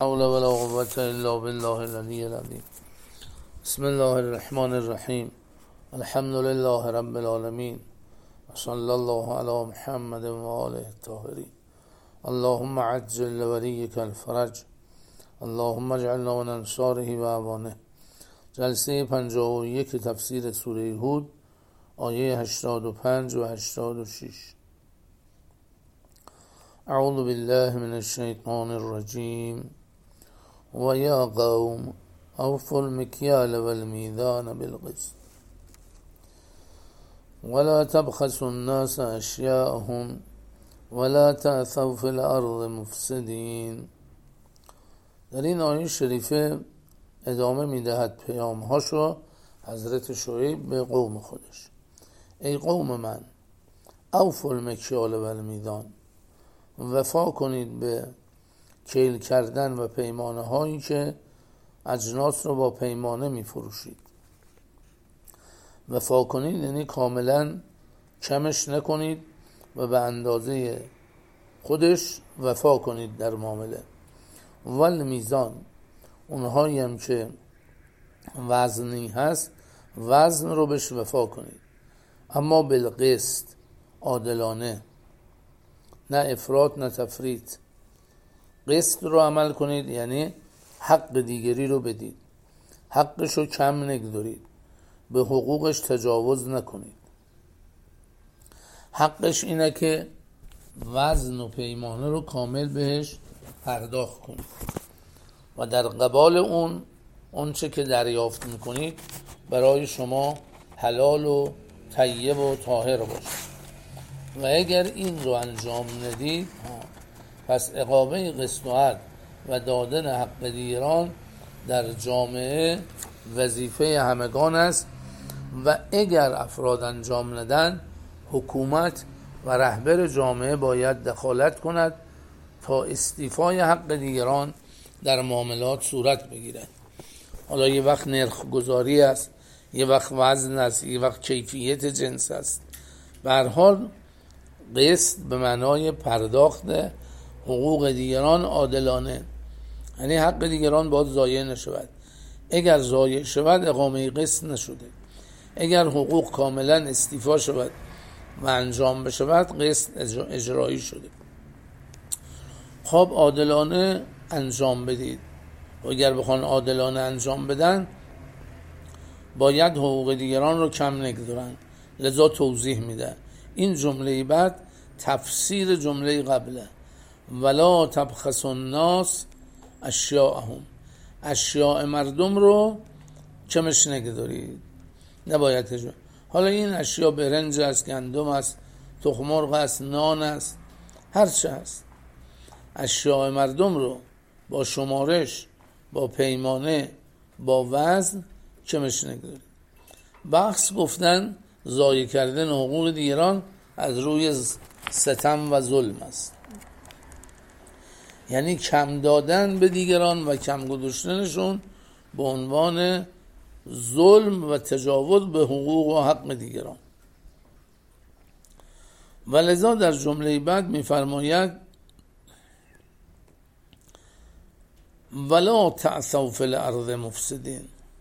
حول ولا قوة الا بالله العلی العظیم. بسم الله الرحمن الرحیم. الحمد لله رب العالمین و صلی الله علی محمد و آله الطاهرین. اللهم عجل لولیک الفرج، اللهم اجعلنا من انصاره و اعوانه. جلسه 51 تفسیر سوره هود، آیه 85 و 86. اعوذ بالله من الشیطان الرجیم. و یا قوم اوفوا المکیال والمیزان بالقسط ولا تبخسوا الناس اشیاءهم ولا تعثوا فی الارض مفسدین. در این آیه شریفه ادامه میدهد پیامهاشو حضرت شعیب به قوم خودش. ای قوم من، اوفوا المکیال والمیزان، وفا کنید به کیل کردن و پیمانه هایی که اجناس رو با پیمانه می فروشید. وفا کنید یعنی کاملا کمش نکنید و به اندازه خودش وفا کنید در معامله. والمیزان، اونهایی هم که وزنی هست وزن رو بهش وفا کنید، اما بالقسط، عادلانه، نه افراط نه تفریط. قسط رو عمل کنید یعنی حق دیگری رو بدید، حقش رو کم نگذارید، به حقوقش تجاوز نکنید. حقش اینه که وزن و پیمانه رو کامل بهش پرداخت کنید و در قبال اون چه که دریافت میکنید برای شما حلال و طیب و طاهر باشه. و اگر این رو انجام ندید پس اقامه قسط و عدل و دادن حق دیگران در جامعه وظیفه همگان است و اگر افراد انجام ندن حکومت و رهبر جامعه باید دخالت کند تا استیفای حق دیگران در معاملات صورت بگیرد. حالا یه وقت نرخ گذاری است، یه وقت وزن است، یه وقت کیفیت جنس است. به هر حال قسط به معنای پرداخت حقوق دیگران عادلانه، یعنی حق دیگران باید ضایع نشود. اگر ضایع شود اقامه قسط نشده. اگر حقوق کاملا استیفا شود و انجام بشود قسط اجرایی شده. خب عادلانه انجام بدید. و اگر بخوان عادلانه انجام بدن باید حقوق دیگران رو کم نگذارن. لذا توضیح میده. این جمله بعد تفسیر جمله قبله. ولا تبخسوا الناس اشیاءهم، اشیاء مردم رو کمش نگذارید، نباید تجاوز. حالا این اشیاء برنج است، گندم است، تخم مرغ است، نان است، هر چه است، اشیاء مردم رو با شمارش، با پیمانه، با وزن کمش نگذارید. بحث گفتن ضایع کردن حقوق دیگران از روی ستم و ظلم است، یعنی کم دادن به دیگران و کم گذاشتنشون به عنوان ظلم و تجاوز به حقوق و حق دیگران. و لذا در جمله بعد می‌فرماید ولا تعثوا فی الارض مفسدین،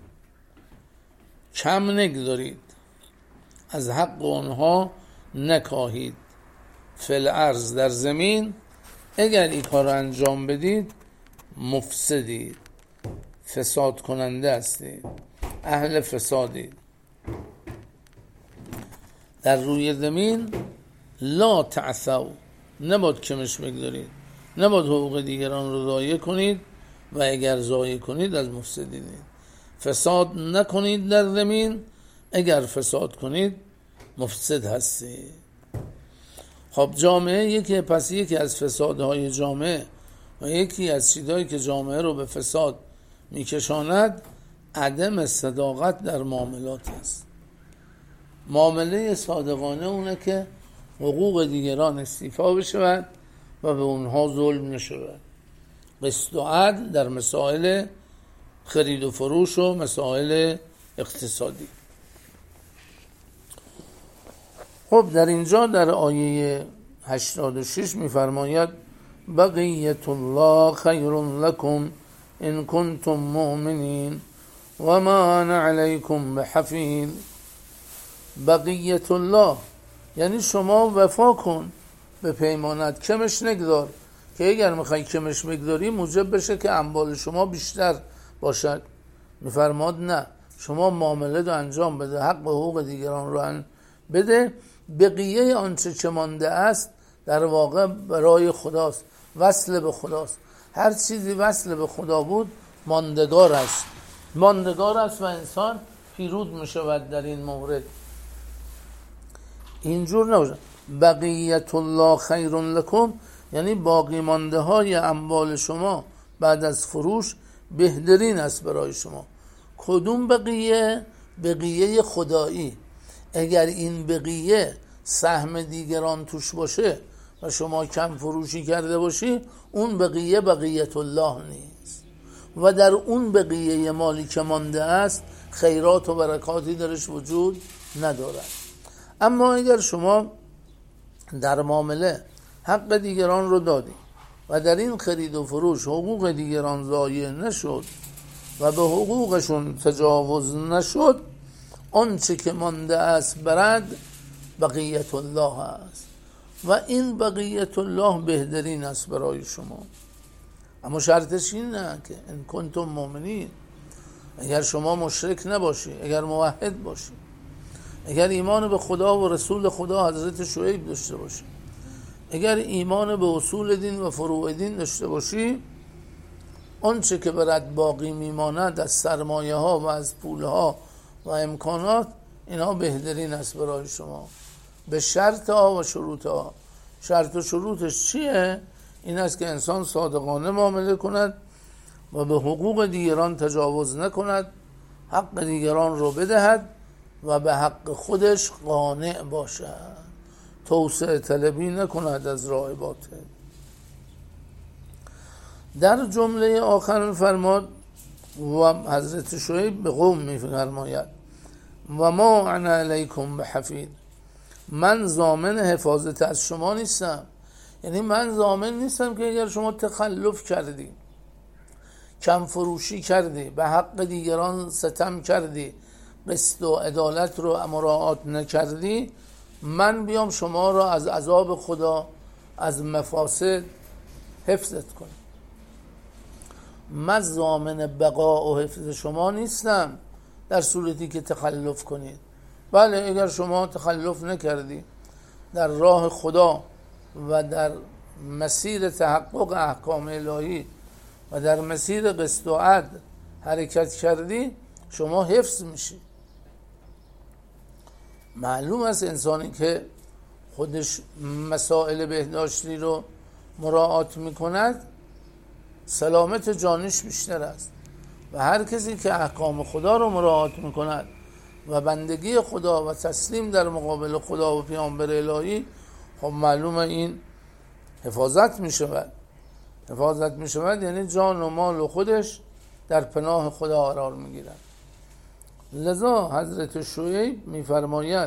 کم نگذارید، از حق اونها نکاهید. فی الارض، در زمین، اگر این کار رو انجام بدید مفسدید، فساد کننده هستید، اهل فسادید. در روی زمین لا تعثوا، نباید کمش بگذارید، نباید حقوق دیگران رو ضایع کنید و اگر ضایع کنید از مفسدید. فساد نکنید در زمین، اگر فساد کنید مفسد هستید. خب جامعه یکی از فسادهای جامعه و یکی از چیزهایی که جامعه رو به فساد میکشاند عدم صداقت در معاملات است. معامله صادقانه اونه که حقوق دیگران استیفا بشود و به اونها ظلم نشود. قسط و عدل در مسائل خرید و فروش و مسائل اقتصادی. خب در اینجا در آیه 86 میفرماید بقیت الله خیر لکم ان کنتم مؤمنین و ما انا علیکم بحفیظ. بقیت الله یعنی شما وفا کن به پیمانت، کمش نگذار، که اگر میخوای کمش بگذاری موجب بشه که اموال شما بیشتر باشد. میفرماد نه، شما معامله رو انجام بده، حق و حقوق دیگران رو بده. بقیه آنچه که مانده است در واقع برای خداست، وصل به خداست. هر چیزی وصل به خدا بود ماندگار است، ماندگار است و انسان پیروز میشود در این مورد. اینجور نباشه. بقیت الله خیر لکم یعنی باقی مانده های اموال شما بعد از فروش بهترین است برای شما. کدوم بقیه؟ بقیه خدایی. اگر این بقیه سهم دیگران توش باشه و شما کم فروشی کرده باشی، اون بقیه بقیت الله نیست و در اون بقیه مالی که مانده است خیرات و برکاتی درش وجود ندارد. اما اگر شما در معامله حق دیگران رو دادی و در این خرید و فروش حقوق دیگران ضایع نشد و به حقوقشون تجاوز نشد، آنچه که مانده است برد بقیت الله است و این بقیت الله بهترین است برای شما. اما شرطش این نه که ان کنتم مؤمنین، اگر شما مشرک نباشی، اگر موحد باشی، اگر ایمان به خدا و رسول خدا حضرت شعیب داشته باشی، اگر ایمان به اصول دین و فروع دین داشته باشی، آنچه که برات باقی میماند از سرمایه ها و از پول ها و امکانات، اینا بهترین است برای شما به شرط ها و شروط ها. شرط و شروطش چیه؟ این است که انسان صادقانه معامله کند و به حقوق دیگران تجاوز نکند، حق دیگران رو بدهد و به حق خودش قانع باشد، توسعه طلبی نکند از راه باطل. در جمله آخر فرماد و حضرت شعیب به قوم میفرماید و ما انا علیکم بحفیظ، من ضامن حفاظت از شما نیستم. یعنی من ضامن نیستم که اگر شما تخلف کردی، کم فروشی کردی، به حق دیگران ستم کردی، قسط و عدالت رو مراعات نکردی، من بیام شما را از عذاب خدا، از مفاسد حفظت کنم. من ضامن بقا و حفظ شما نیستم در صورتی که تخلف کنید. بله اگر شما تخلف نکردی، در راه خدا و در مسیر تحقق احکام الهی و در مسیر قسط و عدل حرکت کردی، شما حفظ میشی. معلوم است انسانی که خودش مسائل بهداشتی رو مراعات میکند سلامت جانش بیشتر است و هر کسی که احکام خدا رو مراعات میکند و بندگی خدا و تسلیم در مقابل خدا و پیامبر الهی، خب معلومه این حفاظت میشود. حفاظت میشود یعنی جان و مال و خودش در پناه خدا قرار میگیرد. لذا حضرت شعیب میفرماید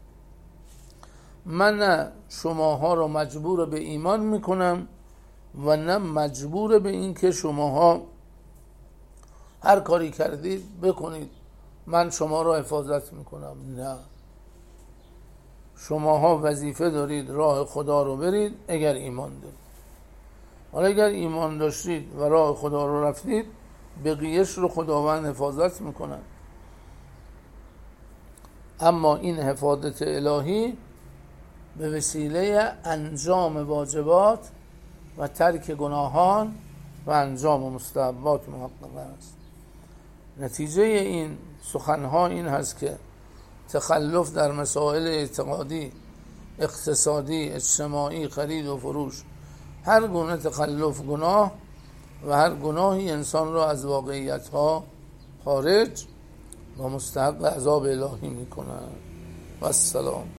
من نه شماها رو مجبور به ایمان میکنم و نه مجبور به این که شماها هر کاری کردید بکنید من شما رو حفاظت میکنم. نه، شماها وظیفه دارید راه خدا رو برید اگر ایمان دارید. حالا اگر ایمان داشتید و راه خدا رو رفتید، بقیهش رو خداوند حفاظت میکنن. اما این حفاظت الهی به وسیله انجام واجبات و ترک گناهان و انجام مستحبات محقق است. نتیجه این سخنها این هست که تخلف در مسائل اعتقادی، اقتصادی، اجتماعی، خرید و فروش، هر گونه تخلف گناه و هر گناهی انسان را از واقعیت‌ها خارج و مستحق عذاب الهی می‌کند. و السلام.